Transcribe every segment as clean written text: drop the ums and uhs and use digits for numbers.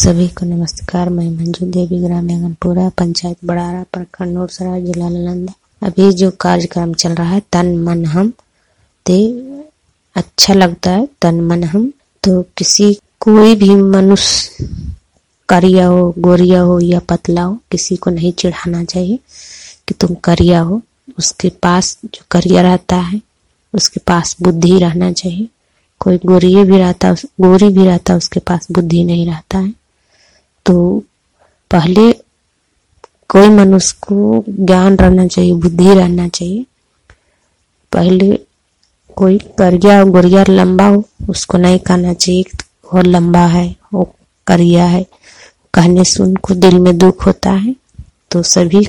सभी को नमस्कार। मैं मंजू देवी, ग्राम यंगनपुरा, पंचायत बड़ारा, प्रखंड नूरसराय, जिला नालंदा। अभी जो कार्यक्रम चल रहा है तन मन हम, ते अच्छा लगता है। तन मन हम तो किसी कोई भी मनुष्य करिया हो, गोरिया हो या पतला हो, किसी को नहीं चिढ़ाना चाहिए कि तुम करिया हो। उसके पास जो करिया रहता है उसके पास बुद्धि रहना चाहिए। कोई गोरी भी रहता उसके पास बुद्धि नहीं रहता है। तो पहले कोई मनुष्य को ज्ञान रहना चाहिए, बुद्धि रहना चाहिए। पहले कोई करिया गोरिया लंबा हो उसको नहीं कहना चाहिए वो लंबा है, वो करिया है। कहने से उनको दिल में दुख होता है। तो सभी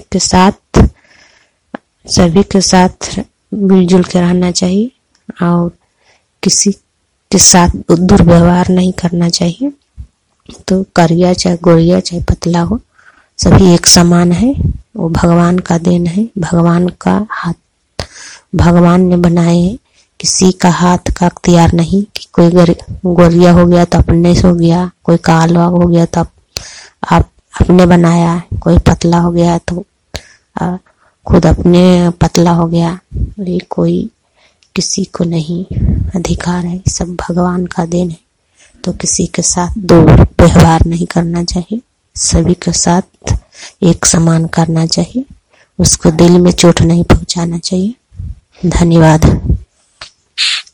के साथ मिलजुल के रहना चाहिए और किसी के साथ दुर्व्यवहार नहीं करना चाहिए। तो करिया चाहे गोरिया चाहे पतला हो, सभी एक समान है। वो भगवान का देन है, भगवान का हाथ, भगवान ने बनाए हैं। किसी का हाथ का अख्तियार नहीं कि कोई गोरिया हो गया तो अपने से हो गया, कोई काला हो गया तो आप अपने बनाया, कोई पतला हो गया तो खुद अपने पतला हो गया। ये कोई किसी को नहीं अधिकार है, सब भगवान का देन है। तो किसी के साथ दुर्व्यवहार नहीं करना चाहिए, सभी के साथ एक समान करना चाहिए। उसको दिल में चोट नहीं पहुंचाना चाहिए। धन्यवाद।